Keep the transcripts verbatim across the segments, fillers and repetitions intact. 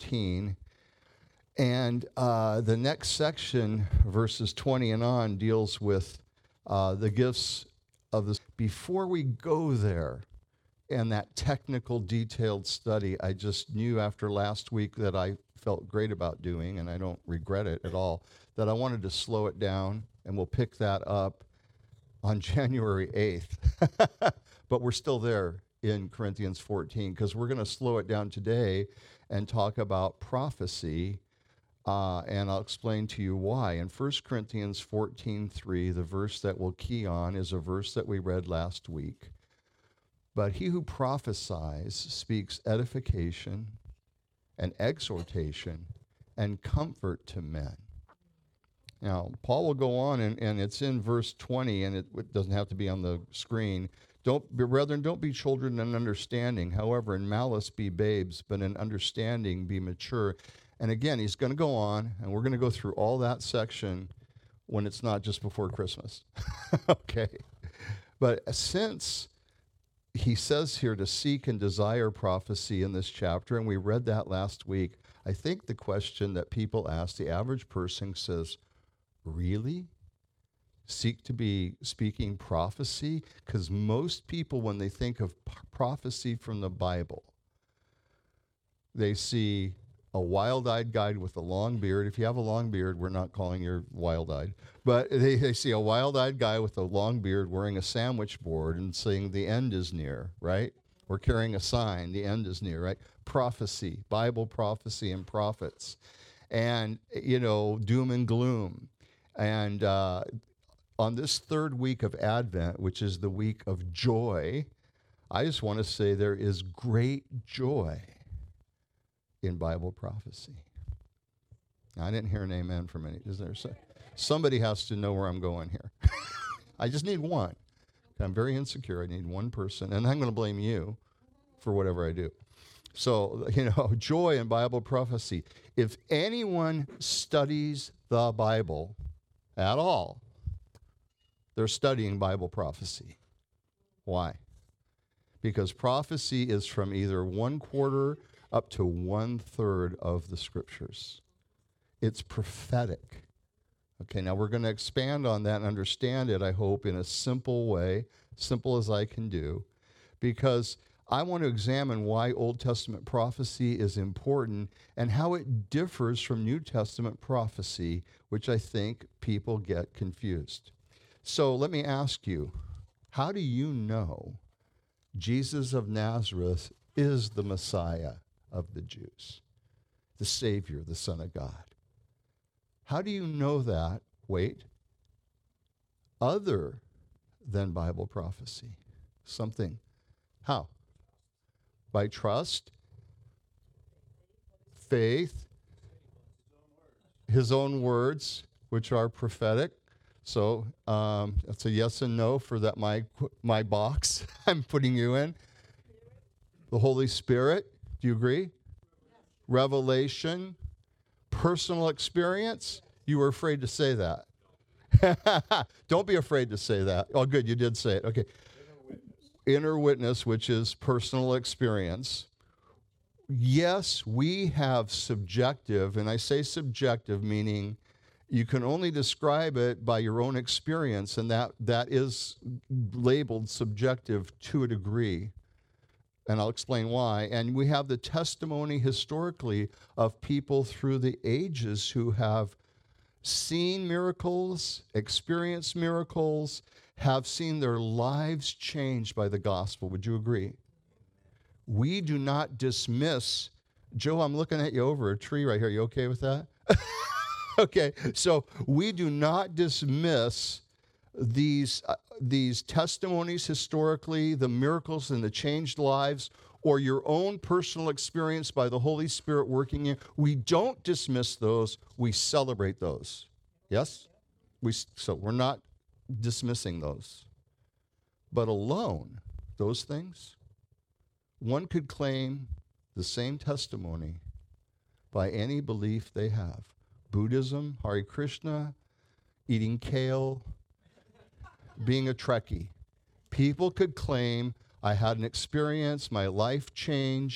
fourteen. And uh, the next section, verses twenty and on, deals with uh, the gifts of this. Before we go there and that technical, detailed study, I just knew after last week that I felt great about doing, and I don't regret it at all, that I wanted to slow it down, and we'll pick that up on January eighth. But we're still there in Corinthians fourteen, because we're going to slow it down today and talk about prophecy. Uh, and I'll explain to you why. In First Corinthians fourteen three, the verse that we'll key on is a verse that we read last week. But he who prophesies speaks edification and exhortation and comfort to men. Now, Paul will go on, and, and it's in verse twenty, and it, it doesn't have to be on the screen. Don't, brethren, don't be children in understanding. However, in malice be babes, but in understanding be mature. And again, he's going to go on, and we're going to go through all that section when it's not just before Christmas. Okay. But since he says here to seek and desire prophecy in this chapter, and we read that last week, I think the question that people ask, the average person says, really? Seek to be speaking prophecy? Because most people, when they think of p- prophecy from the Bible, they see a wild-eyed guy with a long beard. If you have a long beard, we're not calling you wild-eyed. But they, they see a wild-eyed guy with a long beard wearing a sandwich board and saying the end is near, right? Or carrying a sign, the end is near, right? Prophecy, Bible prophecy and prophets. And, you know, doom and gloom. And uh, on this third week of Advent, which is the week of joy, I just want to say there is great joy in Bible prophecy. Now, I didn't hear an amen from any. Is there so, somebody has to know where I'm going here? I just need one. I'm very insecure. I need one person, and I'm going to blame you for whatever I do. So, you know, joy in Bible prophecy. If anyone studies the Bible at all, they're studying Bible prophecy. Why? Because prophecy is from either one quarter up to one third of the scriptures. It's prophetic. Okay, now we're going to expand on that and understand it, I hope, in a simple way, simple as I can do, because I want to examine why Old Testament prophecy is important and how it differs from New Testament prophecy, which I think people get confused. So let me ask you, how do you know Jesus of Nazareth is the Messiah of the Jews, the Savior, the Son of God? How do you know that, wait, other than Bible prophecy? Something. How? By trust, faith, his own words, which are prophetic. So um, that's a yes and no for that my my box I'm putting you in. The Holy Spirit, do you agree? Revelation, personal experience. You were afraid to say that. Don't be afraid to say that. Oh, good, you did say it. Okay. Inner witness, which is personal experience. Yes, we have subjective, and I say subjective meaning you can only describe it by your own experience, and that, that is labeled subjective to a degree. And I'll explain why. And we have the testimony historically of people through the ages who have seen miracles, experienced miracles, have seen their lives changed by the gospel. Would you agree? We do not dismiss. Joe, I'm looking at you over a tree right here. You okay with that? Okay, so we do not dismiss these uh, these testimonies historically, the miracles and the changed lives, or your own personal experience by the Holy Spirit working in. We don't dismiss those. We celebrate those. Yes? We so we're not dismissing those. But alone, those things, one could claim the same testimony by any belief they have. Buddhism, Hare Krishna, eating kale, being a Trekkie. People could claim, I had an experience, my life changed,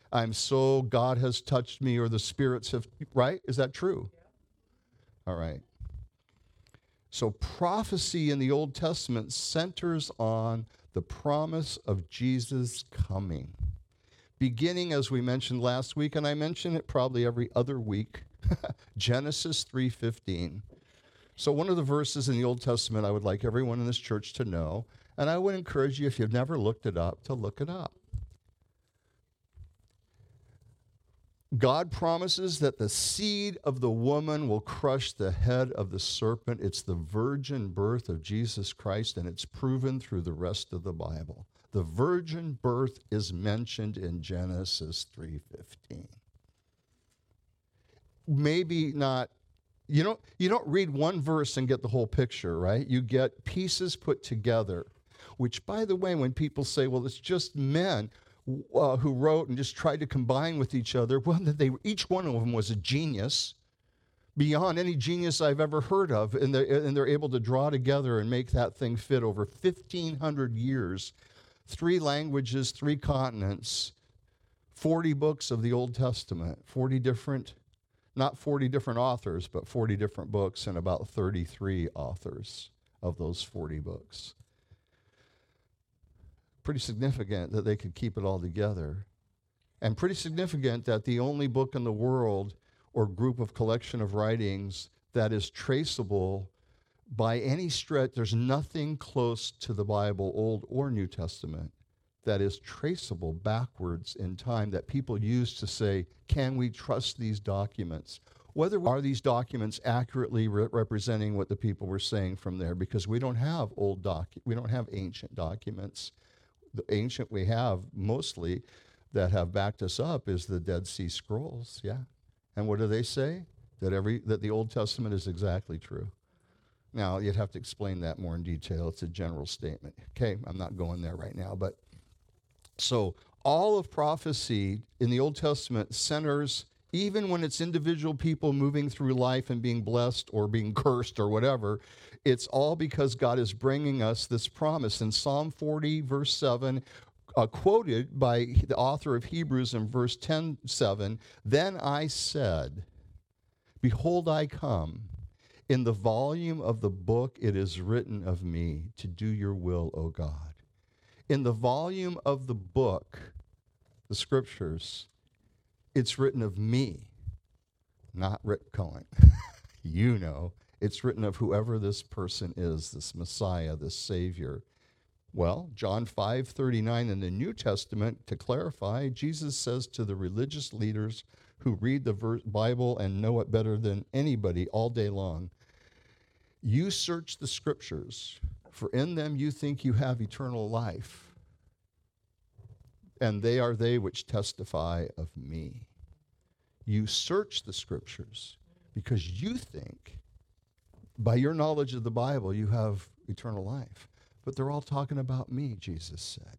I'm so, God has touched me, or the spirits have, right? Is that true? Yeah. All right. So prophecy in the Old Testament centers on the promise of Jesus coming. Beginning, as we mentioned last week, and I mention it probably every other week, Genesis three fifteen. So one of the verses in the Old Testament I would like everyone in this church to know, and I would encourage you, if you've never looked it up, to look it up. God promises that the seed of the woman will crush the head of the serpent. It's the virgin birth of Jesus Christ, and it's proven through the rest of the Bible. The virgin birth is mentioned in Genesis three fifteen. Maybe not, you don't, you don't read one verse and get the whole picture, right? You get pieces put together, which, by the way, when people say, well, it's just men uh, who wrote and just tried to combine with each other, well, they, each one of them was a genius, beyond any genius I've ever heard of, and they're, and they're able to draw together and make that thing fit over fifteen hundred years. Three languages, three continents, forty books of the Old Testament, forty different, not forty different authors, but forty different books, and about thirty-three authors of those forty books. Pretty significant that they could keep it all together. And pretty significant that the only book in the world or group of collection of writings that is traceable by any stretch, there's nothing close to the Bible, Old or New Testament, that is traceable backwards in time that people use to say, can we trust these documents? Whether are these documents accurately re- representing what the people were saying from there? Because we don't have old doc, we don't have ancient documents. The ancient we have mostly that have backed us up is the Dead Sea Scrolls, yeah. And what do they say? That every that the Old Testament is exactly true. Now, you'd have to explain that more in detail. It's a general statement. Okay, I'm not going there right now. But so all of prophecy in the Old Testament centers, even when it's individual people moving through life and being blessed or being cursed or whatever, it's all because God is bringing us this promise. In Psalm forty, verse seven, uh, quoted by the author of Hebrews in verse ten, seven, then I said, behold, I come. In the volume of the book it is written of me to do your will, O God. In the volume of the book, the scriptures, it's written of me, not Rick Cohen. You know, it's written of whoever this person is, this Messiah, this Savior. Well, John five thirty-nine in the New Testament, to clarify, Jesus says to the religious leaders who read the ver- Bible and know it better than anybody all day long, you search the scriptures, for in them you think you have eternal life, and they are they which testify of me. You search the scriptures because you think, by your knowledge of the Bible, you have eternal life. But they're all talking about me, Jesus said.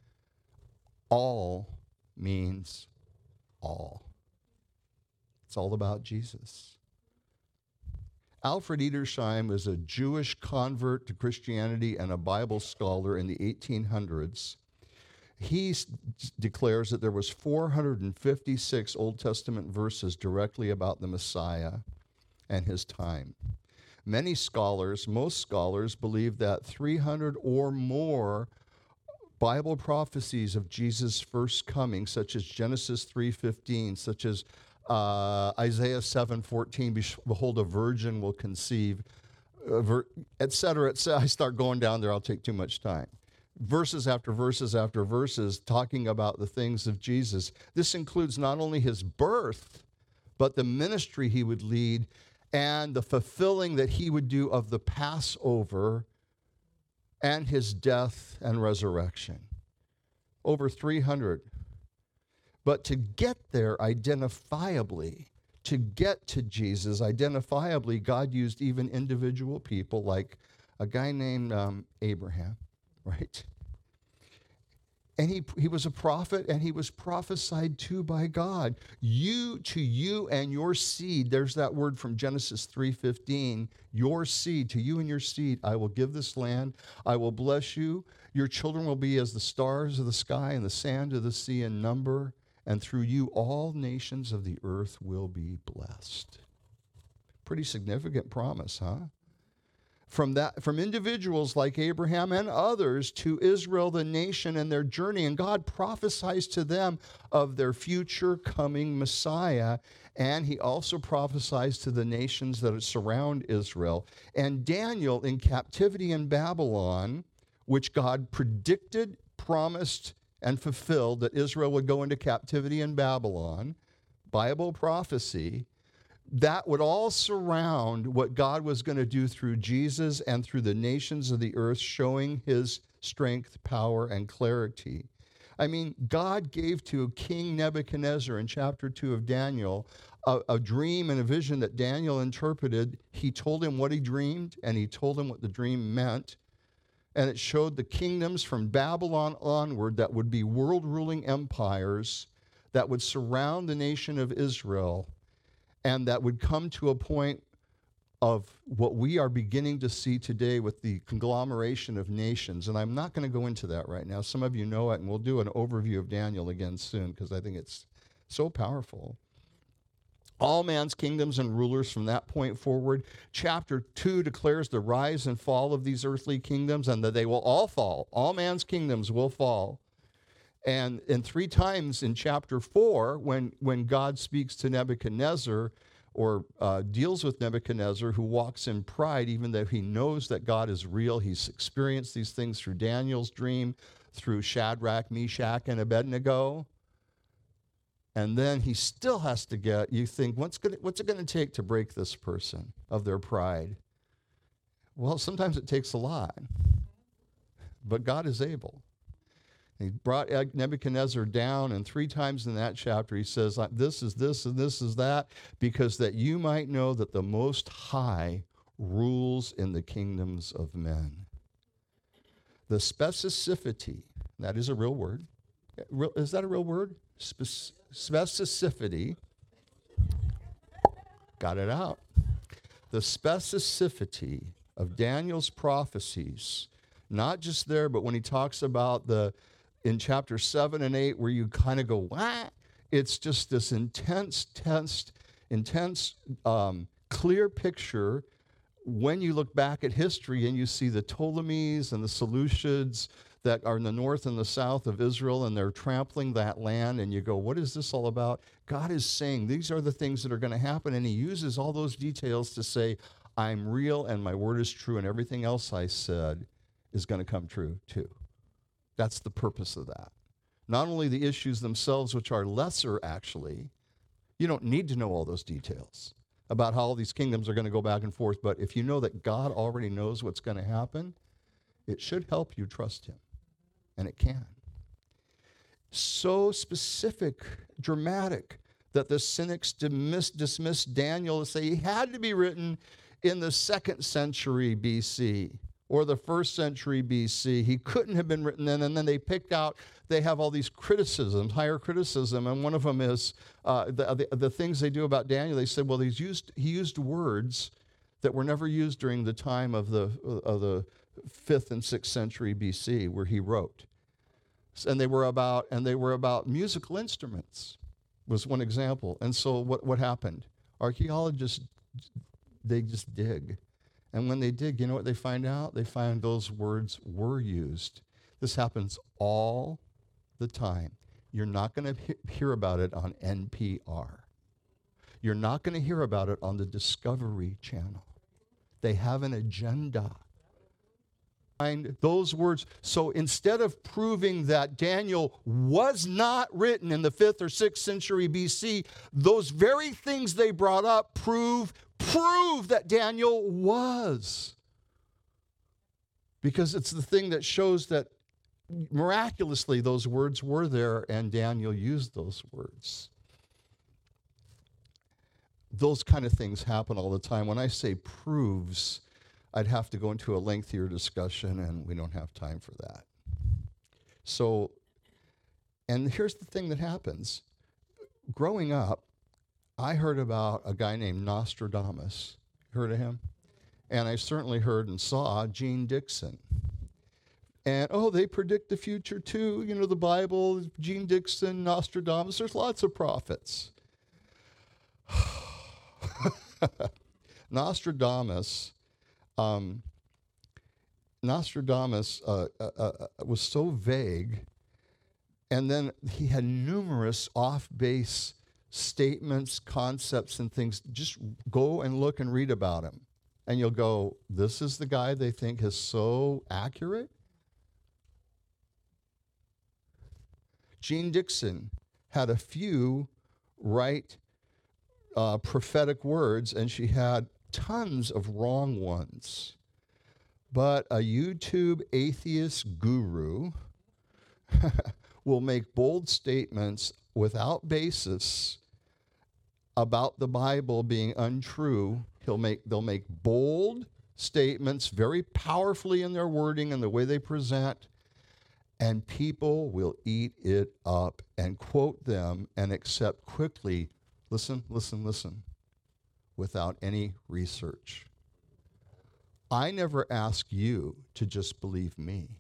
All means all. It's all about Jesus. Alfred Edersheim is a Jewish convert to Christianity and a Bible scholar in the eighteen hundreds. He s- declares that there was four hundred fifty-six Old Testament verses directly about the Messiah and his time. Many scholars, most scholars, believe that three hundred or more Bible prophecies of Jesus' first coming, such as Genesis three fifteen, such as Uh, Isaiah seven fourteen, behold, a virgin will conceive, uh, ver- et cetera, et cetera. I start going down there, I'll take too much time. Verses after verses after verses talking about the things of Jesus. This includes not only his birth, but the ministry he would lead and the fulfilling that he would do of the Passover and his death and resurrection. Over three hundred. But to get there identifiably, to get to Jesus identifiably, God used even individual people like a guy named um, Abraham, right? And he, he was a prophet, and he was prophesied to by God. You, to you and your seed, there's that word from Genesis three fifteen, your seed, to you and your seed, I will give this land, I will bless you, your children will be as the stars of the sky and the sand of the sea in number, and through you all nations of the earth will be blessed. Pretty significant promise, huh? From that, from individuals like Abraham and others to Israel, the nation, and their journey. And God prophesies to them of their future coming Messiah. And he also prophesies to the nations that surround Israel. And Daniel in captivity in Babylon, which God predicted, promised, and fulfilled that Israel would go into captivity in Babylon, Bible prophecy, that would all surround what God was going to do through Jesus and through the nations of the earth, showing his strength, power, and clarity. I mean, God gave to King Nebuchadnezzar in chapter two of Daniel a, a dream and a vision that Daniel interpreted. He told him what he dreamed, and he told him what the dream meant. And it showed the kingdoms from Babylon onward that would be world-ruling empires that would surround the nation of Israel, and that would come to a point of what we are beginning to see today with the conglomeration of nations. And I'm not going to go into that right now. Some of you know it, and we'll do an overview of Daniel again soon because I think it's so powerful. All man's kingdoms and rulers from that point forward. Chapter two declares the rise and fall of these earthly kingdoms, and that they will all fall. All man's kingdoms will fall. And, and three times in chapter four, when, when God speaks to Nebuchadnezzar or uh, deals with Nebuchadnezzar, who walks in pride, even though he knows that God is real, he's experienced these things through Daniel's dream, through Shadrach, Meshach, and Abednego. And then he still has to get, you think, what's, gonna, what's it going to take to break this person of their pride? Well, sometimes it takes a lot, but God is able. He brought Nebuchadnezzar down, and three times in that chapter he says, this is this and this is that, because that you might know that the Most High rules in the kingdoms of men. The specificity, that is a real word. Is that a real word? Spec- specificity. Got it out. The specificity of Daniel's prophecies, not just there, but when he talks about the in chapter seven and eight, where you kind of go, what? It's just this intense, tense, intense, um, clear picture when you look back at history and you see the Ptolemies and the Seleucids that are in the north and the south of Israel, and they're trampling that land, and you go, what is this all about? God is saying these are the things that are going to happen, and he uses all those details to say, I'm real and my word is true, and everything else I said is going to come true too. That's the purpose of that. Not only the issues themselves, which are lesser actually, you don't need to know all those details about how all these kingdoms are going to go back and forth, but if you know that God already knows what's going to happen, it should help you trust him, and it can. So specific, dramatic, that the cynics dismiss, dismissed Daniel and say he had to be written in the second century B C or the first century B C. He couldn't have been written then. And then they picked out, they have all these criticisms, higher criticism, and one of them is uh, the, the the things they do about Daniel. They said, well, he's used he used words that were never used during the time of the of the fifth and sixth century B C, where he wrote, and they were about and they were about musical instruments. Was one example. And so what what happened? Archaeologists, they just dig. And when they dig, you know what they find out? They find those words were used. This happens all the time. You're not going to he- hear about it on N P R. You're not going to hear about it on the Discovery Channel. They have an agenda. Find those words. So instead of proving that Daniel was not written in the fifth or sixth century B C, those very things they brought up prove prove that Daniel was. Because it's the thing that shows that miraculously those words were there and Daniel used those words. Those kind of things happen all the time. When I say proves, I'd have to go into a lengthier discussion, and we don't have time for that. So, and here's the thing that happens. Growing up, I heard about a guy named Nostradamus. Heard of him? And I certainly heard and saw Gene Dixon. And, oh, they predict the future too. You know, the Bible, Gene Dixon, Nostradamus, there's lots of prophets. Nostradamus, um, Nostradamus uh, uh, uh, was so vague, and then he had numerous off-base statements, concepts, and things. Just go and look and read about him, and you'll go, this is the guy they think is so accurate? Gene Dixon had a few right uh, prophetic words, and she had tons of wrong ones. But a YouTube atheist guru will make bold statements without basis about the Bible being untrue. He'll make, they'll make bold statements, very powerfully in their wording and the way they present, and people will eat it up and quote them and accept quickly, listen, listen, listen, without any research. I never ask you to just believe me.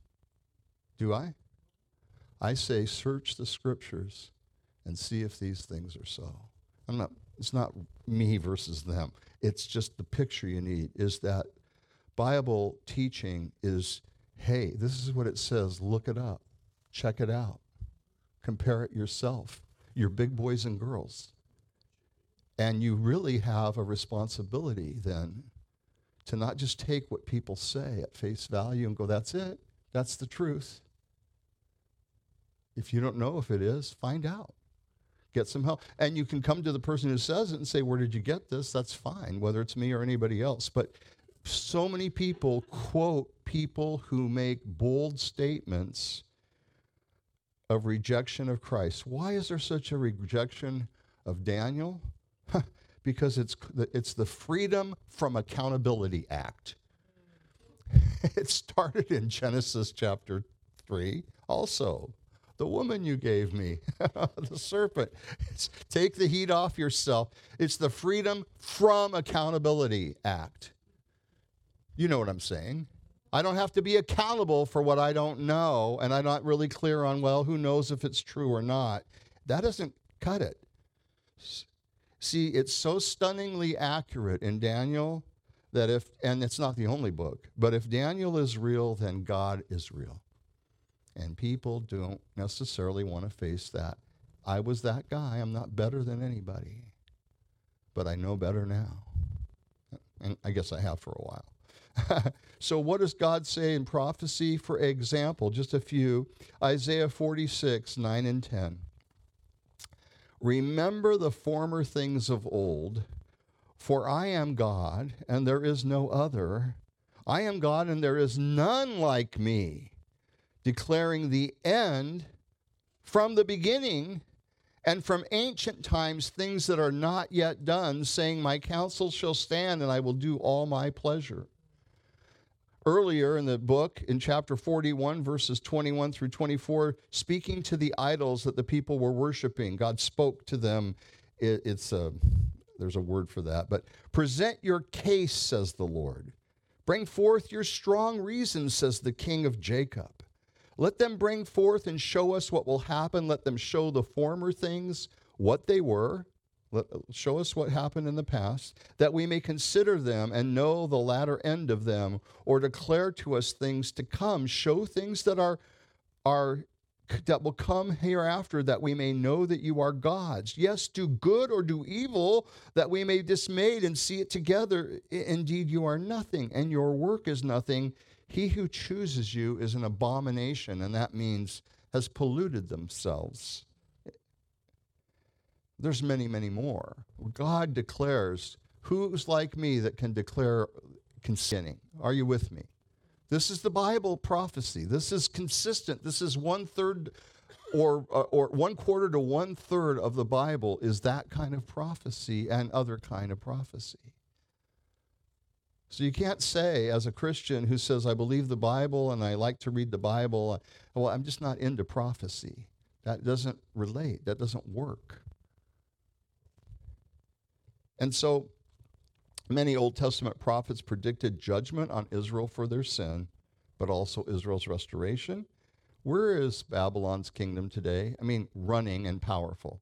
Do I? I say, search the scriptures and see if these things are so. I'm not, it's not me versus them. It's just the picture you need is that Bible teaching is, hey, this is what it says. Look it up. Check it out. Compare it yourself. You're big boys and girls. And you really have a responsibility then to not just take what people say at face value and go, that's it. That's the truth. If you don't know if it is, find out. Get some help. And you can come to the person who says it and say, where did you get this? That's fine, whether it's me or anybody else. But so many people quote people who make bold statements of rejection of Christ. Why is there such a rejection of Daniel? Because it's the, it's the Freedom from Accountability Act. It started in Genesis chapter three also. The woman you gave me, the serpent. It's, take the heat off yourself. It's the Freedom from Accountability Act. You know what I'm saying. I don't have to be accountable for what I don't know, and I'm not really clear on, well, who knows if it's true or not. That doesn't cut it. See, it's so stunningly accurate in Daniel that if, and it's not the only book, but if Daniel is real, then God is real. And people don't necessarily want to face that. I was that guy. I'm not better than anybody. But I know better now. And I guess I have for a while. So what does God say in prophecy? For example, just a few. Isaiah forty-six, nine and ten. Remember the former things of old, for I am God, and there is no other. I am God, and there is none like me, declaring the end from the beginning, and from ancient times things that are not yet done, saying, my counsel shall stand, and I will do all my pleasure. Earlier in the book, in chapter forty-one, verses twenty-one through twenty-four, speaking to the idols that the people were worshiping, God spoke to them. It, it's a, there's a word for that. But present your case, says the Lord. Bring forth your strong reasons, says the King of Jacob. Let them bring forth and show us what will happen. Let them show the former things, what they were. Let, show us what happened in the past, that we may consider them and know the latter end of them, or declare to us things to come. Show things that are, are that will come hereafter, that we may know that you are gods. Yes, do good or do evil, that we may be dismayed and see it together. Indeed, you are nothing, and your work is nothing. He who chooses you is an abomination, and that means has polluted themselves. There's many, many more. God declares, who's like me that can declare consenting? Are you with me? This is the Bible prophecy. This is consistent. This is one third or, or one quarter to one third of the Bible is that kind of prophecy and other kind of prophecy. So you can't say, as a Christian who says, I believe the Bible and I like to read the Bible, well, I'm just not into prophecy. That doesn't relate. That doesn't work. And so many Old Testament prophets predicted judgment on Israel for their sin, but also Israel's restoration. Where is Babylon's kingdom today? I mean, running and powerful.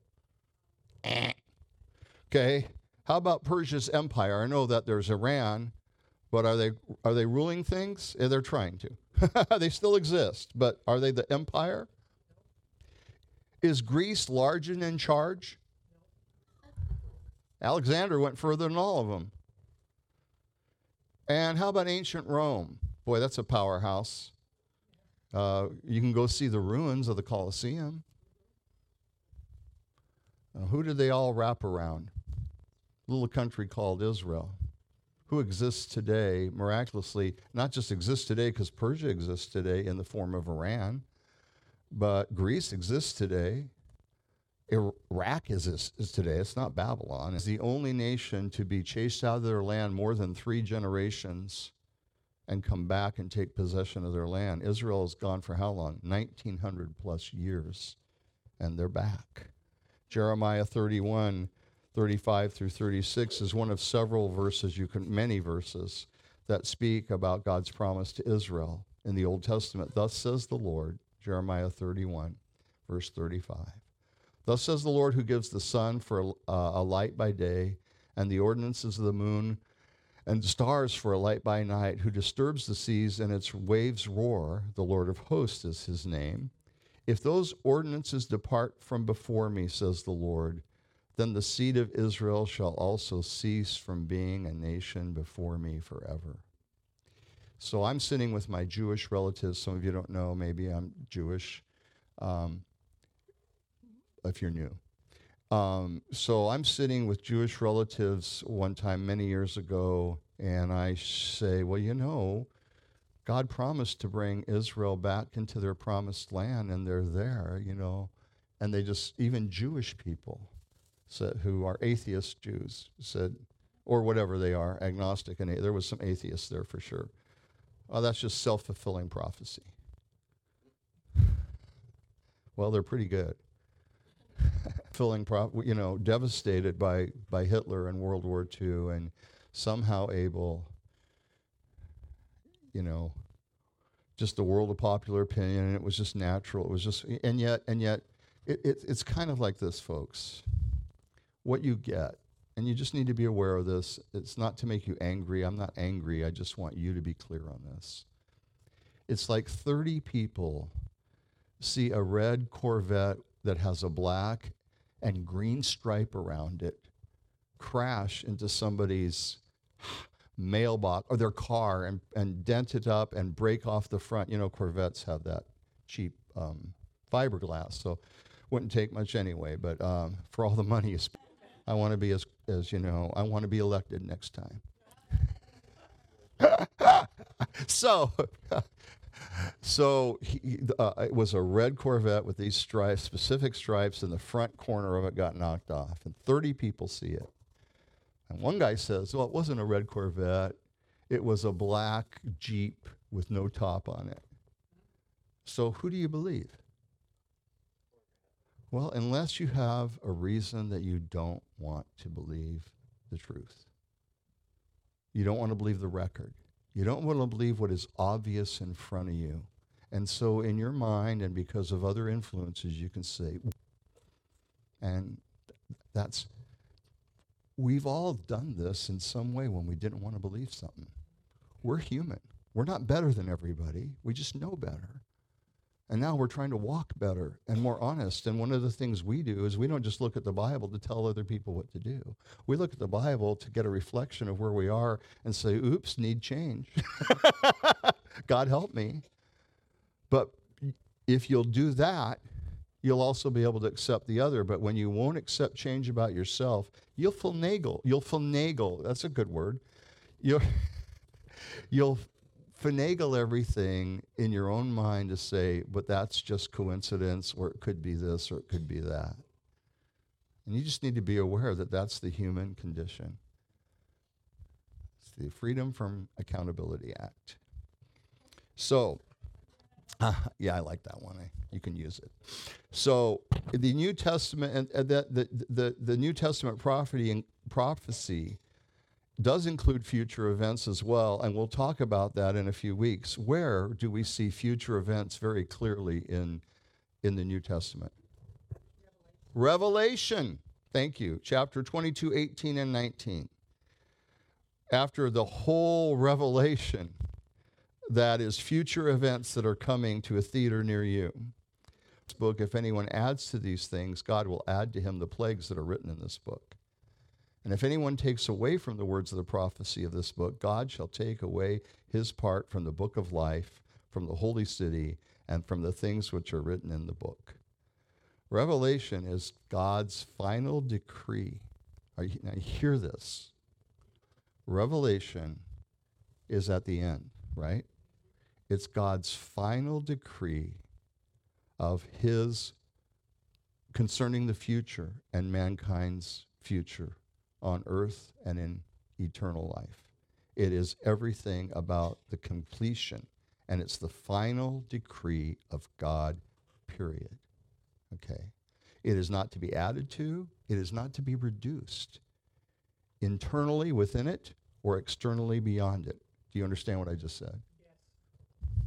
Okay. How about Persia's empire? I know that there's Iran, but are they are they ruling things? Yeah, they're trying to. They still exist, but are they the empire? Is Greece large and in charge? Alexander went further than all of them. And how about ancient Rome? Boy, that's a powerhouse. Uh, you can go see the ruins of the Colosseum. Uh, who did they all wrap around? A little country called Israel, who exists today miraculously, not just exists today because Persia exists today in the form of Iran, but Greece exists today. Iraq is, is today. It's not Babylon. It's the only nation to be chased out of their land more than three generations and come back and take possession of their land. Israel has gone for how long? nineteen hundred plus years, and they're back. Jeremiah thirty-one, thirty-five through thirty-six is one of several verses, you can, many verses, that speak about God's promise to Israel in the Old Testament. Thus says the Lord, Jeremiah thirty-one, verse thirty-five. Thus says the Lord, who gives the sun for a, uh, a light by day, and the ordinances of the moon and stars for a light by night, who disturbs the seas and its waves roar. The Lord of hosts is his name. If those ordinances depart from before me, says the Lord, then the seed of Israel shall also cease from being a nation before me forever. So I'm sitting with my Jewish relatives. Some of you don't know, maybe I'm Jewish. Um, if you're new. Um, so I'm sitting with Jewish relatives one time many years ago, and I say, well, you know, God promised to bring Israel back into their promised land, and they're there, you know. And they just, even Jewish people said, who are atheist Jews, said, or whatever they are, agnostic, and a- there was some atheists there for sure. Oh, that's just self-fulfilling prophecy. Well, they're pretty good. Filling, pro- you know, devastated by, by Hitler in World War Two, and somehow able, you know, just the world of popular opinion, and it was just natural. It was just, and yet, and yet, it, it, it's kind of like this, folks. What you get, and you just need to be aware of this. It's not to make you angry. I'm not angry. I just want you to be clear on this. It's like thirty people see a red Corvette that has a black and green stripe around it crash into somebody's mailbox or their car and, and dent it up and break off the front. You know, Corvettes have that cheap um, fiberglass, so wouldn't take much anyway. But um, for all the money you spend, I want to be as, as you know, I want to be elected next time. so... So he, uh, it was a red Corvette with these stripes, specific stripes, and the front corner of it got knocked off, and thirty people see it. And one guy says, well, it wasn't a red Corvette. It was a black Jeep with no top on it. So who do you believe? Well, unless you have a reason that you don't want to believe the truth. You don't want to believe the record. You don't want to believe what is obvious in front of you. And so in your mind and because of other influences, you can say, and that's, we've all done this in some way when we didn't want to believe something. We're human. We're not better than everybody. We just know better. And now we're trying to walk better and more honest. And one of the things we do is we don't just look at the Bible to tell other people what to do. We look at the Bible to get a reflection of where we are and say, oops, need change. God help me. But if you'll do that, you'll also be able to accept the other. But when you won't accept change about yourself, you'll finagle. You'll finagle. That's a good word. You'll, you'll finagle everything in your own mind to say, but that's just coincidence, or it could be this, or it could be that. And you just need to be aware that that's the human condition. It's the Freedom from Accountability Act. So, uh, yeah, I like that one. I, you can use it. So, the New Testament and uh, the, the the the New Testament prophecy and prophecy does include future events as well, and we'll talk about that in a few weeks. Where do we see future events very clearly in, in the New Testament? Revelation. Thank you. Chapter twenty-two, eighteen, and nineteen. After the whole revelation, that is future events that are coming to a theater near you. This book, if anyone adds to these things, God will add to him the plagues that are written in this book. And if anyone takes away from the words of the prophecy of this book, God shall take away his part from the book of life, from the holy city, and from the things which are written in the book. Revelation is God's final decree. Are you, now hear this. Revelation is at the end, right? It's God's final decree of his concerning the future and mankind's future on earth and in eternal life. It is everything about the completion, and it's the final decree of God, period. Okay? It is not to be added to. It is not to be reduced internally within it or externally beyond it. Do you understand what I just said? Yes.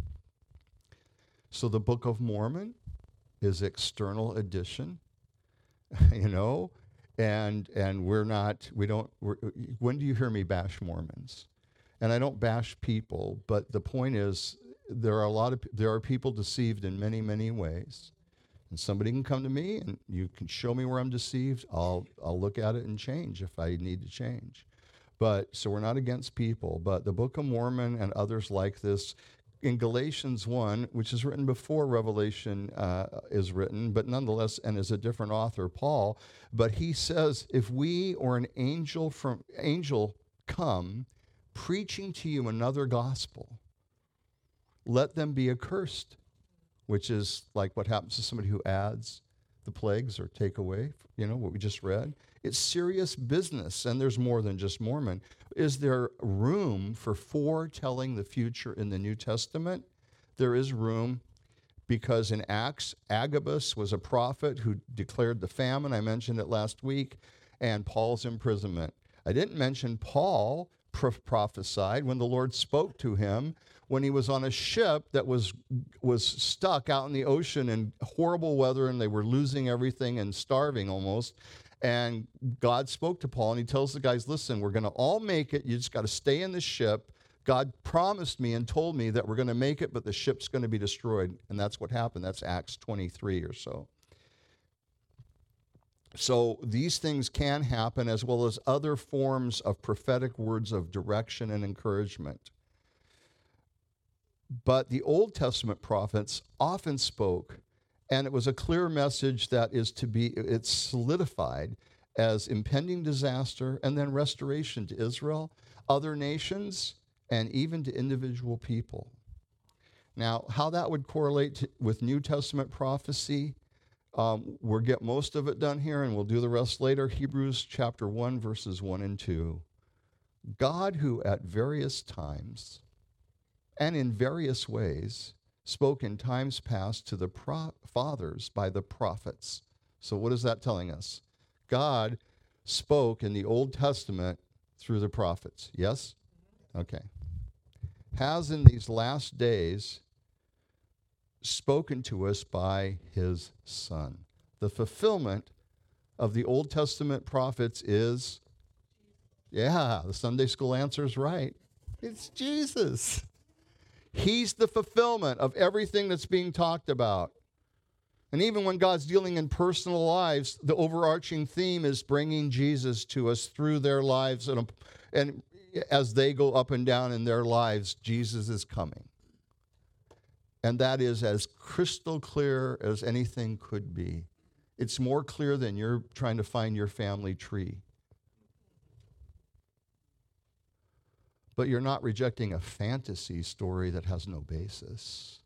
So the Book of Mormon is external addition, you know, and and we're not, we don't, we're, when do you hear me bash Mormons? And I don't bash people, but the point is there are a lot of, there are people deceived in many, many ways. And somebody can come to me and you can show me where I'm deceived. I'll I'll look at it and change if I need to change. But so we're not against people, but the Book of Mormon and others like this, in Galatians one, which is written before Revelation uh, is written, but nonetheless, and is a different author, Paul, but he says, if we or an angel from angel come preaching to you another gospel, let them be accursed, which is like what happens to somebody who adds the plagues or take away, you know, what we just read. It's serious business, and there's more than just Mormon. Is there room for foretelling the future in the New Testament? There is room, because in Acts, Agabus was a prophet who declared the famine. I mentioned it last week, and Paul's imprisonment. I didn't mention Paul pro- prophesied when the Lord spoke to him when he was on a ship that was was stuck out in the ocean in horrible weather, and they were losing everything and starving almost. And God spoke to Paul, and he tells the guys, listen, we're going to all make it. You just got to stay in the ship. God promised me and told me that we're going to make it, but the ship's going to be destroyed. And that's what happened. That's Acts twenty-three or so. So these things can happen, as well as other forms of prophetic words of direction and encouragement. But the Old Testament prophets often spoke, and it was a clear message that is to be, it's solidified as impending disaster and then restoration to Israel, other nations, and even to individual people. Now, how that would correlate to, with New Testament prophecy, um, we'll get most of it done here, and we'll do the rest later. Hebrews chapter one, verses one and two. God, who at various times and in various ways spoke in times past to the pro- fathers by the prophets. So what is that telling us? God spoke in the Old Testament through the prophets. Yes? Okay. Has in these last days spoken to us by his Son. The fulfillment of the Old Testament prophets is, yeah, the Sunday school answer is right. It's Jesus. He's the fulfillment of everything that's being talked about. And even when God's dealing in personal lives, the overarching theme is bringing Jesus to us through their lives. And, and as they go up and down in their lives, Jesus is coming. And that is as crystal clear as anything could be. It's more clear than you're trying to find your family tree. But you're not rejecting a fantasy story that has no basis.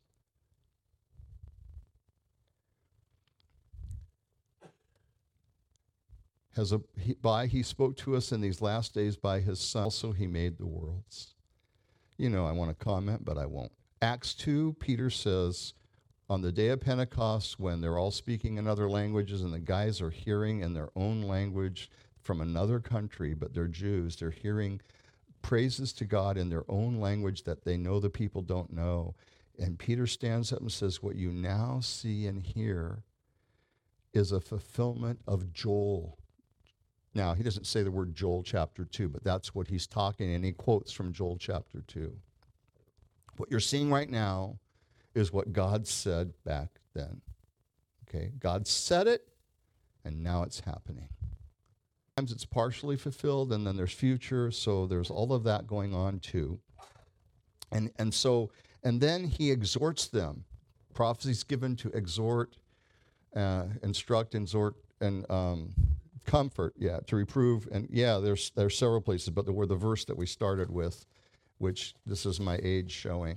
Has a, he, by he spoke to us in these last days by his Son. Also he made the worlds. You know, I want to comment, but I won't. Acts two, Peter says, on the day of Pentecost, when they're all speaking in other languages and the guys are hearing in their own language, from another country, but they're Jews. They're hearing praises to God in their own language that they know the people don't know. And Peter stands up and says, what you now see and hear is a fulfillment of Joel. Now, he doesn't say the word Joel chapter two, but that's what he's talking, and he quotes from Joel chapter two. What you're seeing right now is what God said back then. Okay? God said it, and now it's happening. Sometimes it's partially fulfilled, and then there's future, so there's all of that going on too. And and so, and then he exhorts them. Prophecies given to exhort, uh, instruct, exhort, and um, comfort, yeah, to reprove. And yeah, there's there's several places, but there were the verse that we started with, which this is my age showing.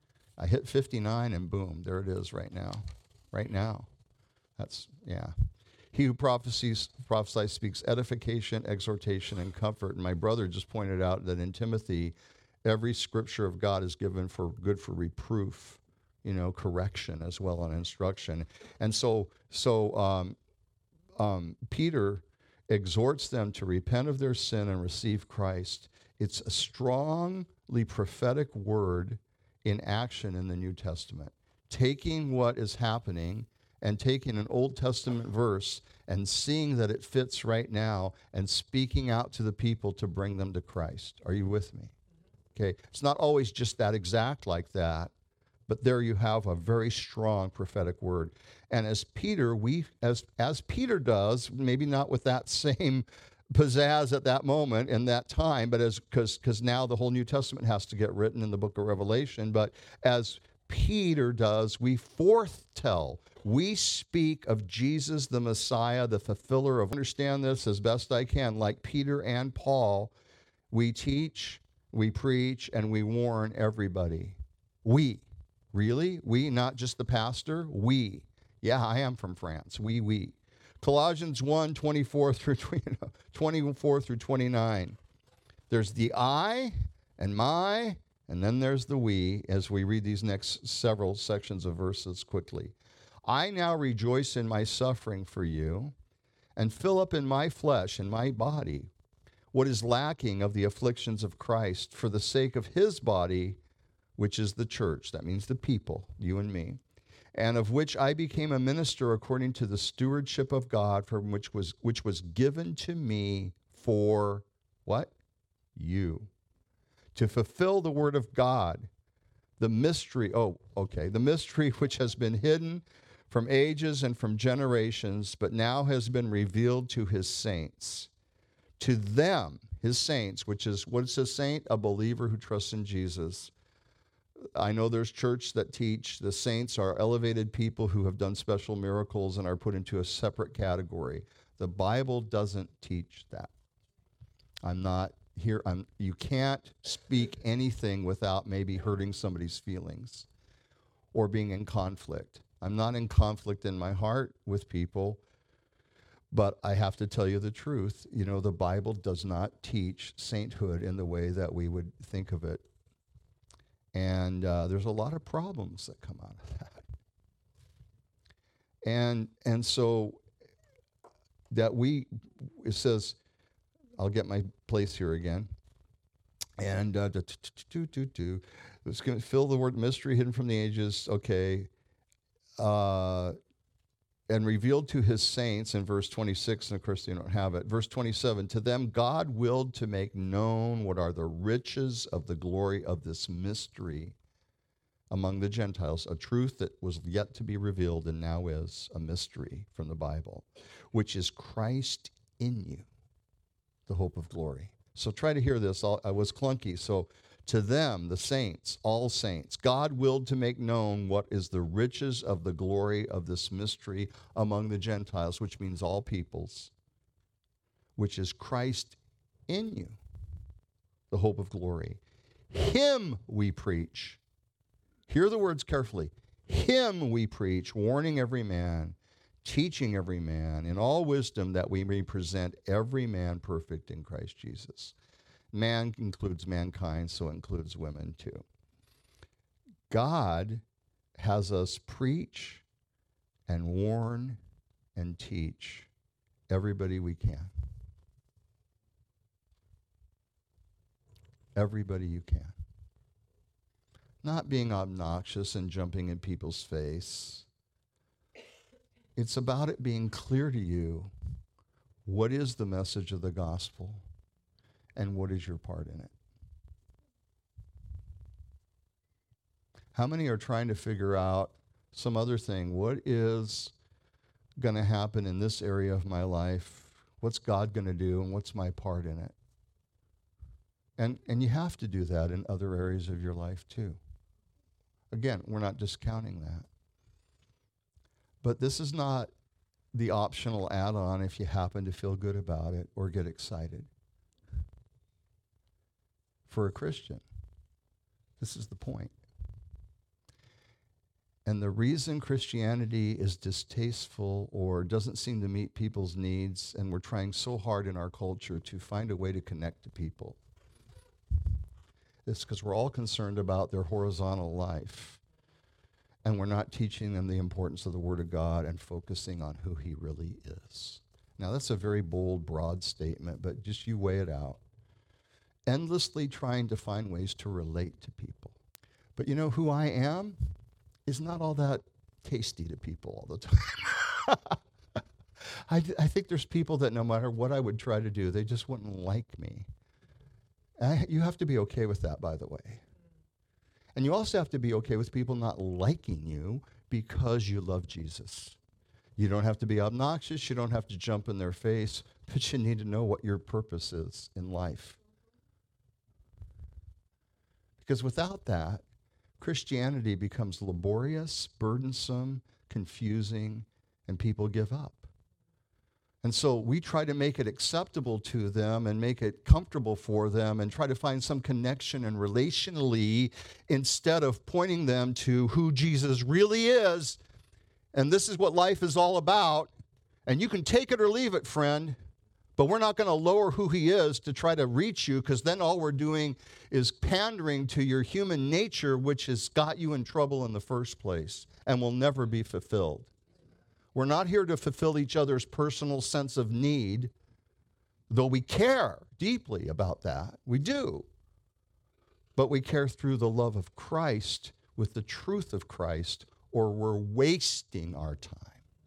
I hit fifty-nine, and boom, there it is right now. Right now. That's, yeah. He who prophesies, prophesies speaks edification, exhortation, and comfort. And my brother just pointed out that in Timothy, every scripture of God is given for good for reproof, you know, correction as well, and instruction. And so, so um, um, Peter exhorts them to repent of their sin and receive Christ. It's a strongly prophetic word in action in the New Testament, taking what is happening and taking an Old Testament verse and seeing that it fits right now and speaking out to the people to bring them to Christ. Are you with me? Okay, it's not always just that exact like that, but there you have a very strong prophetic word. And as Peter, we as as Peter does, maybe not with that same pizzazz at that moment in that time, but as because because now the whole New Testament has to get written in the book of Revelation, but as Peter does, we foretell, we speak of Jesus the Messiah, the fulfiller of, understand this as best I can, like Peter and Paul, we teach, we preach, and we warn everybody. We, really? We, not just the pastor? We. Yeah, I am from France. We, we. Colossians one, twenty-four through twenty-four through twenty-nine. There's the I and my, and then there's the we, as we read these next several sections of verses quickly. I now rejoice in my suffering for you, and fill up in my flesh and my body what is lacking of the afflictions of Christ for the sake of his body, which is the church. That means the people, you and me. And of which I became a minister according to the stewardship of God, from which was which was given to me for what? You. To fulfill the word of God, the mystery, oh, okay, the mystery which has been hidden from ages and from generations, but now has been revealed to his saints. To them, his saints, which is, what is a saint? A believer who trusts in Jesus. I know there's church that teach the saints are elevated people who have done special miracles and are put into a separate category. The Bible doesn't teach that. I'm not here. I'm, you can't speak anything without maybe hurting somebody's feelings or being in conflict. I'm not in conflict in my heart with people, but I have to tell you the truth. You know, the Bible does not teach sainthood in the way that we would think of it. And uh, there's a lot of problems that come out of that. And and so that we, it says, I'll get my place here again. And uh, it's going to fill the word mystery hidden from the ages, okay, uh, and revealed to his saints in verse twenty-six, and of course they don't have it. Verse twenty-seven, to them God willed to make known what are the riches of the glory of this mystery among the Gentiles, a truth that was yet to be revealed and now is a mystery from the Bible, which is Christ in you, the hope of glory. So try to hear this. I'll, I was clunky. So to them, the saints, all saints, God willed to make known what is the riches of the glory of this mystery among the Gentiles, which means all peoples, which is Christ in you, the hope of glory. Him we preach. Hear the words carefully. Him we preach, warning every man, teaching every man in all wisdom, that we may present every man perfect in Christ Jesus. Man includes mankind, so it includes women too. God has us preach and warn and teach everybody we can. everybody you can. Not being obnoxious and jumping in people's face. It's about it being clear to you what is the message of the gospel and what is your part in it. How many are trying to figure out some other thing? What is going to happen in this area of my life? What's God going to do, and what's my part in it? And and you have to do that in other areas of your life too. Again, we're not discounting that. But this is not the optional add-on if you happen to feel good about it or get excited. For a Christian, this is the point. And the reason Christianity is distasteful or doesn't seem to meet people's needs, and we're trying so hard in our culture to find a way to connect to people, is because we're all concerned about their horizontal life. And we're not teaching them the importance of the Word of God and focusing on who He really is. Now, that's a very bold, broad statement, but just you weigh it out. Endlessly trying to find ways to relate to people. But you know who I am? Is not all that tasty to people all the time. I, I think there's people that no matter what I would try to do, they just wouldn't like me. I, you have to be okay with that, by the way. And you also have to be okay with people not liking you because you love Jesus. You don't have to be obnoxious. You don't have to jump in their face, but you need to know what your purpose is in life. Because without that, Christianity becomes laborious, burdensome, confusing, and people give up. And so we try to make it acceptable to them and make it comfortable for them and try to find some connection and relationally instead of pointing them to who Jesus really is. And this is what life is all about. And you can take it or leave it, friend. But we're not going to lower who He is to try to reach you, because then all we're doing is pandering to your human nature, which has got you in trouble in the first place and will never be fulfilled. We're not here to fulfill each other's personal sense of need, though we care deeply about that. We do. But we care through the love of Christ with the truth of Christ, or we're wasting our time.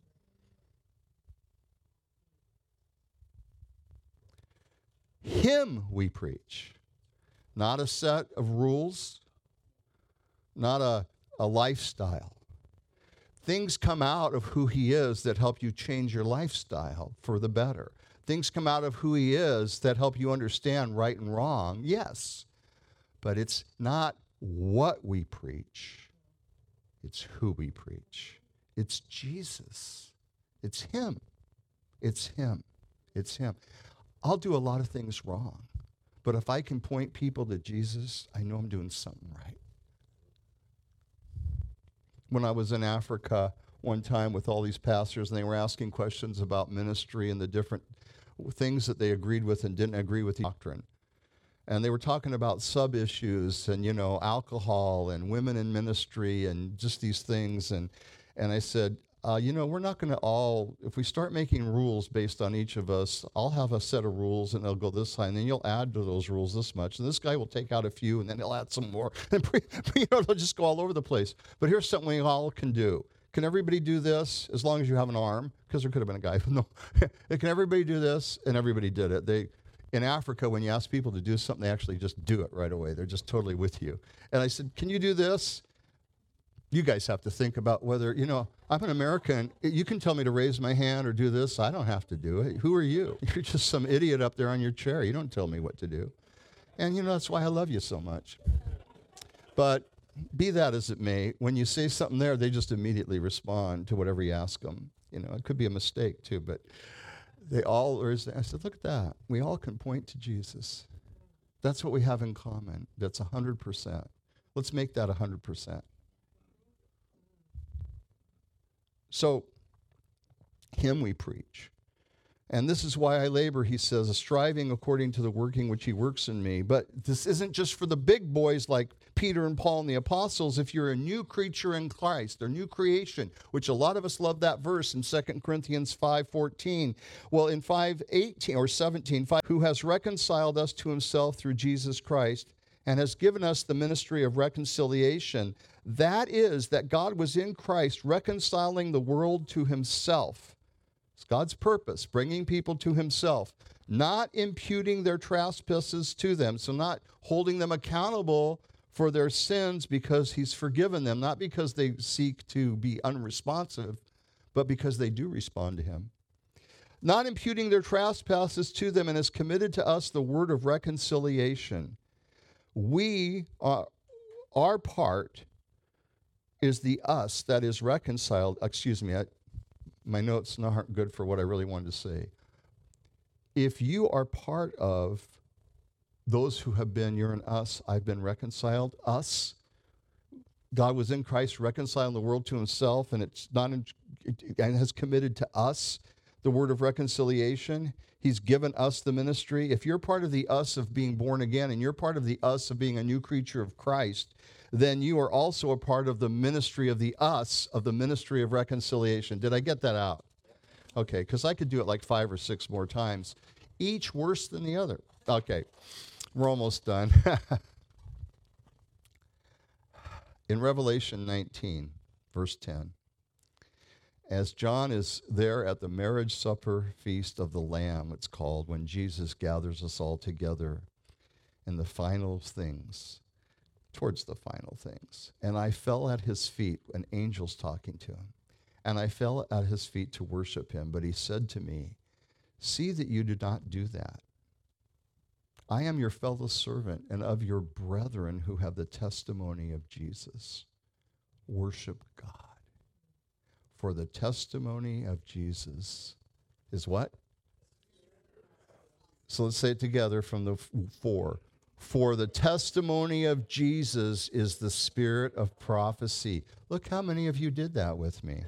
Him we preach, not a set of rules, not a, a lifestyle. Things come out of who He is that help you change your lifestyle for the better. Things come out of who He is that help you understand right and wrong, yes. But it's not what we preach. It's who we preach. It's Jesus. It's Him. It's Him. It's Him. I'll do a lot of things wrong, but if I can point people to Jesus, I know I'm doing something right. When I was in Africa one time with all these pastors, and they were asking questions about ministry and the different things that they agreed with and didn't agree with the doctrine. And they were talking about sub-issues and, you know, alcohol and women in ministry and just these things. And, and I said, Uh, you know, we're not going to all, if we start making rules based on each of us, I'll have a set of rules and they'll go this high, and then you'll add to those rules this much, and this guy will take out a few, and then he'll add some more, and you know, they'll just go all over the place. But here's something we all can do. Can everybody do this as long as you have an arm? Because there could have been a guy, no. Can everybody do this? And everybody did it. They, in Africa, when you ask people to do something, they actually just do it right away. They're just totally with you. And I said, can you do this? You guys have to think about whether, you know, I'm an American. You can tell me to raise my hand or do this. I don't have to do it. Who are you? You're just some idiot up there on your chair. You don't tell me what to do. And, you know, that's why I love you so much. But be that as it may, when you say something there, they just immediately respond to whatever you ask them. You know, it could be a mistake, too, but they all are. I said, look at that. We all can point to Jesus. That's what we have in common. That's one hundred percent. Let's make that one hundred percent. So, Him we preach. And this is why I labor, he says, striving according to the working which He works in me. But this isn't just for the big boys like Peter and Paul and the apostles. If you're a new creature in Christ, or new creation, which a lot of us love that verse in Second Corinthians five fourteen. Well, in five eighteen or seventeen, five, who has reconciled us to Himself through Jesus Christ and has given us the ministry of reconciliation. That is, that God was in Christ reconciling the world to himself. It's God's purpose, bringing people to himself, not imputing their trespasses to them, so not holding them accountable for their sins because he's forgiven them, not because they seek to be unresponsive, but because they do respond to him. Not imputing their trespasses to them, and has committed to us the word of reconciliation. We, uh, our part is the us that is reconciled. Excuse me, I, my notes aren't good for what I really wanted to say. If you are part of those who have been, you're an us, I've been reconciled, us, God was in Christ reconciling the world to himself, and it's not in, and has committed to us the word of reconciliation. He's given us the ministry. If you're part of the us of being born again, and you're part of the us of being a new creature of Christ, then you are also a part of the ministry of the us, of the ministry of reconciliation. Did I get that out? Okay, because I could do it like five or six more times, each worse than the other. Okay, we're almost done. In Revelation nineteen, verse ten, as John is there at the marriage supper feast of the Lamb, it's called, when Jesus gathers us all together in the final things, towards the final things. And I fell at his feet, an angel's talking to him, and I fell at his feet to worship him. But he said to me, see that you do not do that. I am your fellow servant and of your brethren who have the testimony of Jesus. Worship God. For the testimony of Jesus is what? So let's say it together from the four. For the testimony of Jesus is the spirit of prophecy. Look how many of you did that with me.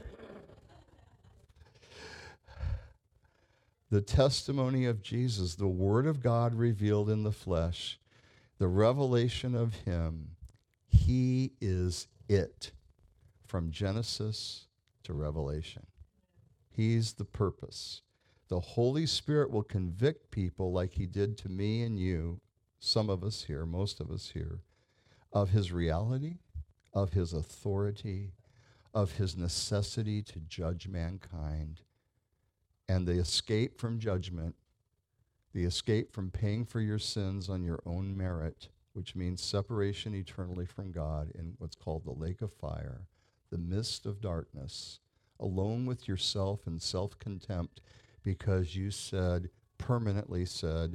The testimony of Jesus, the Word of God revealed in the flesh, the revelation of him. He is it from Genesis to Revelation. He's the purpose. The Holy Spirit will convict people like he did to me and you, some of us here, most of us here, of his reality, of his authority, of his necessity to judge mankind, and the escape from judgment, the escape from paying for your sins on your own merit, which means separation eternally from God in what's called the lake of fire, the mist of darkness, alone with yourself and self-contempt, because you said, permanently said,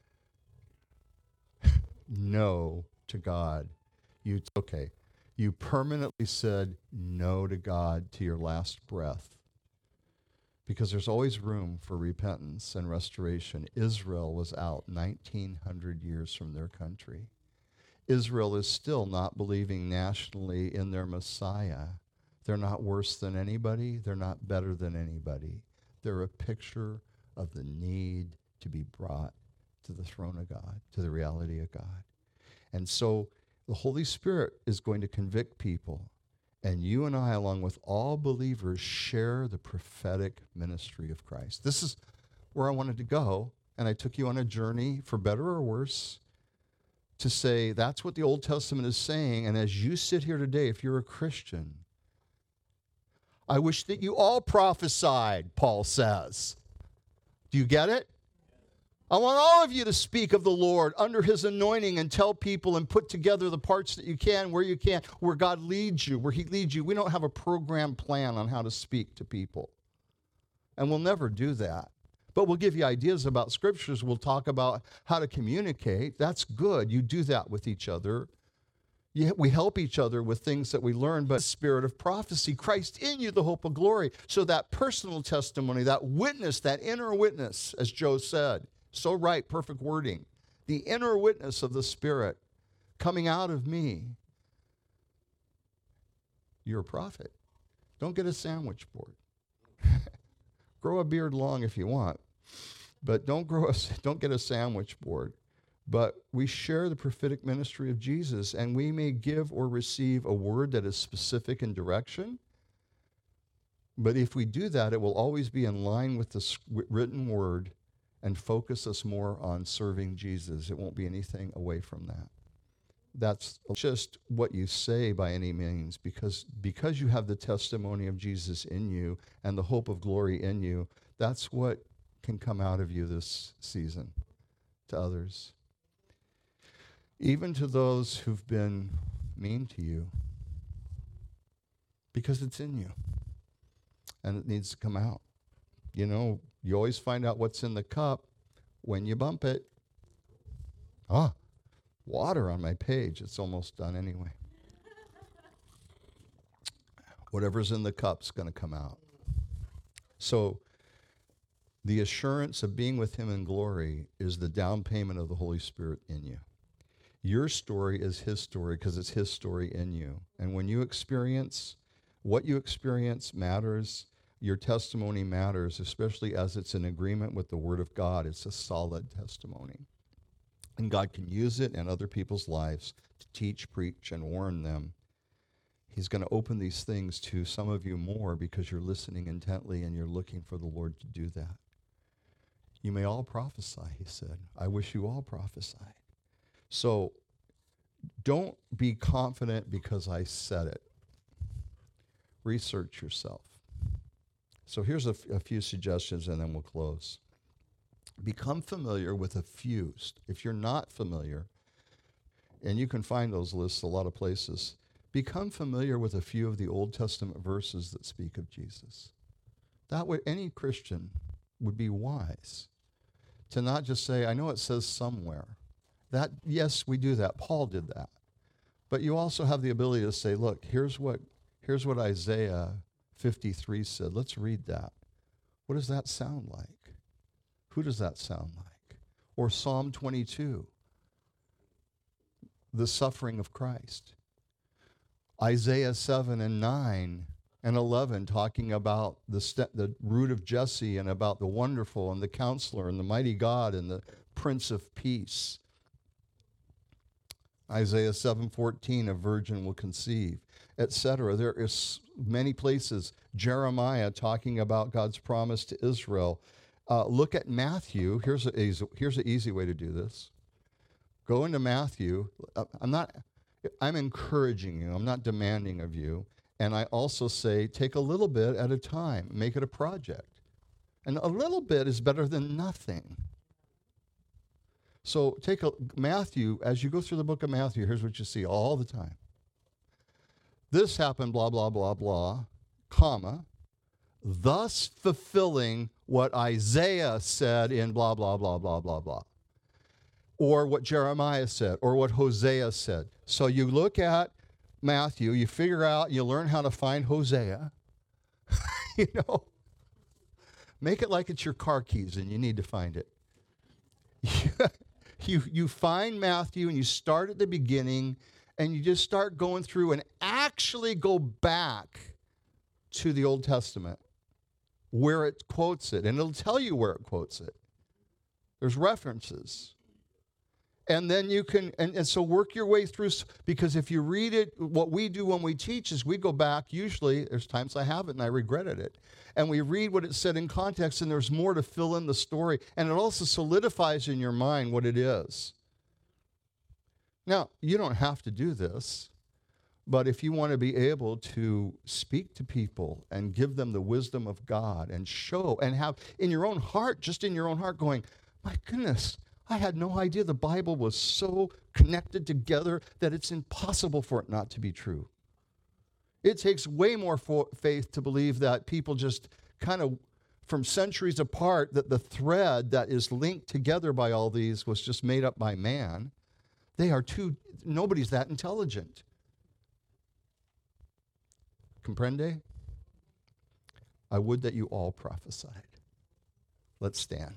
no to God. You, okay, you permanently said no to God to your last breath. Because there's always room for repentance and restoration. Israel was out nineteen hundred years from their country. Israel is still not believing nationally in their Messiah. They're not worse than anybody. They're not better than anybody. They're a picture of the need to be brought to the throne of God, to the reality of God. And so the Holy Spirit is going to convict people. And you and I, along with all believers, share the prophetic ministry of Christ. This is where I wanted to go, and I took you on a journey, for better or worse, to say that's what the Old Testament is saying. And as you sit here today, if you're a Christian, I wish that you all prophesied, Paul says. Do you get it? I want all of you to speak of the Lord under his anointing and tell people and put together the parts that you can, where you can, where God leads you, where he leads you. We don't have a program plan on how to speak to people. And we'll never do that. But we'll give you ideas about scriptures. We'll talk about how to communicate. That's good. You do that with each other. You, we help each other with things that we learn, but spirit of prophecy, Christ in you, the hope of glory. So that personal testimony, that witness, that inner witness, as Joe said, so right, perfect wording. The inner witness of the Spirit coming out of me. You're a prophet. Don't get a sandwich board. Grow a beard long if you want, but don't grow a, don't get a sandwich board. But we share the prophetic ministry of Jesus, and we may give or receive a word that is specific in direction. But if we do that, it will always be in line with the written word and focus us more on serving Jesus. It won't be anything away from that. that's just what you say by any means, because because you have the testimony of Jesus in you and the hope of glory in you. That's what can come out of you this season to others, even to those who've been mean to you, because it's in you and it needs to come out. You know, you always find out what's in the cup when you bump it. Ah, water on my page. It's almost done anyway. Whatever's in the cup's going to come out. So the assurance of being with him in glory is the down payment of the Holy Spirit in you. Your story is his story because it's his story in you. And when you experience, what you experience matters. Your testimony matters, especially as it's in agreement with the Word of God. It's a solid testimony. And God can use it in other people's lives to teach, preach, and warn them. He's going to open these things to some of you more because you're listening intently and you're looking for the Lord to do that. You may all prophesy, he said. I wish you all prophesied. So don't be confident because I said it. Research yourself. So here's a, f- a few suggestions and then we'll close. Become familiar with a few. If you're not familiar, and you can find those lists a lot of places, become familiar with a few of the Old Testament verses that speak of Jesus. That way any Christian would be wise to not just say, I know it says somewhere. That, yes, we do that. Paul did that. But you also have the ability to say, look, here's what here's what Isaiah fifty-three said. Let's read that. What does that sound like? Who does that sound like? Or Psalm twenty-two, the suffering of Christ. Isaiah seven and nine and eleven, talking about the, st- the root of Jesse and about the wonderful and the counselor and the mighty God and the Prince of Peace. Isaiah seven fourteen, a virgin will conceive, et cetera. There is many places. Jeremiah talking about God's promise to Israel. Uh, look at Matthew. Here's a easy, here's an easy way to do this. Go into Matthew. I'm not. I'm encouraging you. I'm not demanding of you. And I also say take a little bit at a time. Make it a project. And a little bit is better than nothing. So take a Matthew, as you go through the book of Matthew, here's what you see all the time. This happened, blah, blah, blah, blah, comma, thus fulfilling what Isaiah said in blah, blah, blah, blah, blah, blah. Or what Jeremiah said, or what Hosea said. So you look at Matthew, you figure out, you learn how to find Hosea. You know, make it like it's your car keys and you need to find it. You, you find Matthew and you start at the beginning and you just start going through and actually go back to the Old Testament where it quotes it. And it'll tell you where it quotes it. There's references. And then you can, and, and so work your way through, because if you read it, what we do when we teach is we go back, usually, there's times I haven't and I regretted it, and we read what it said in context, and there's more to fill in the story, and it also solidifies in your mind what it is. Now, you don't have to do this, but if you want to be able to speak to people and give them the wisdom of God and show, and have in your own heart, just in your own heart going, my goodness, I had no idea the Bible was so connected together that it's impossible for it not to be true. It takes way more fo- faith to believe that people just kind of, from centuries apart, that the thread that is linked together by all these was just made up by man. They are too, nobody's that intelligent. Comprende? I would that you all prophesied. Let's stand.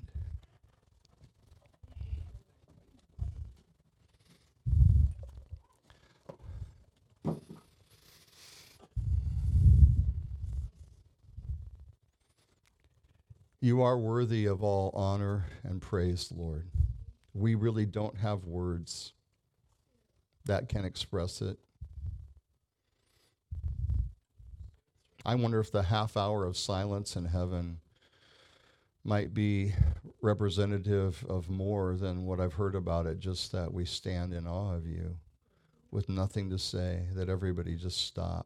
You are worthy of all honor and praise, Lord. We really don't have words that can express it. I wonder if the half hour of silence in heaven might be representative of more than what I've heard about it, just that we stand in awe of you. with nothing to say, that everybody just stopped.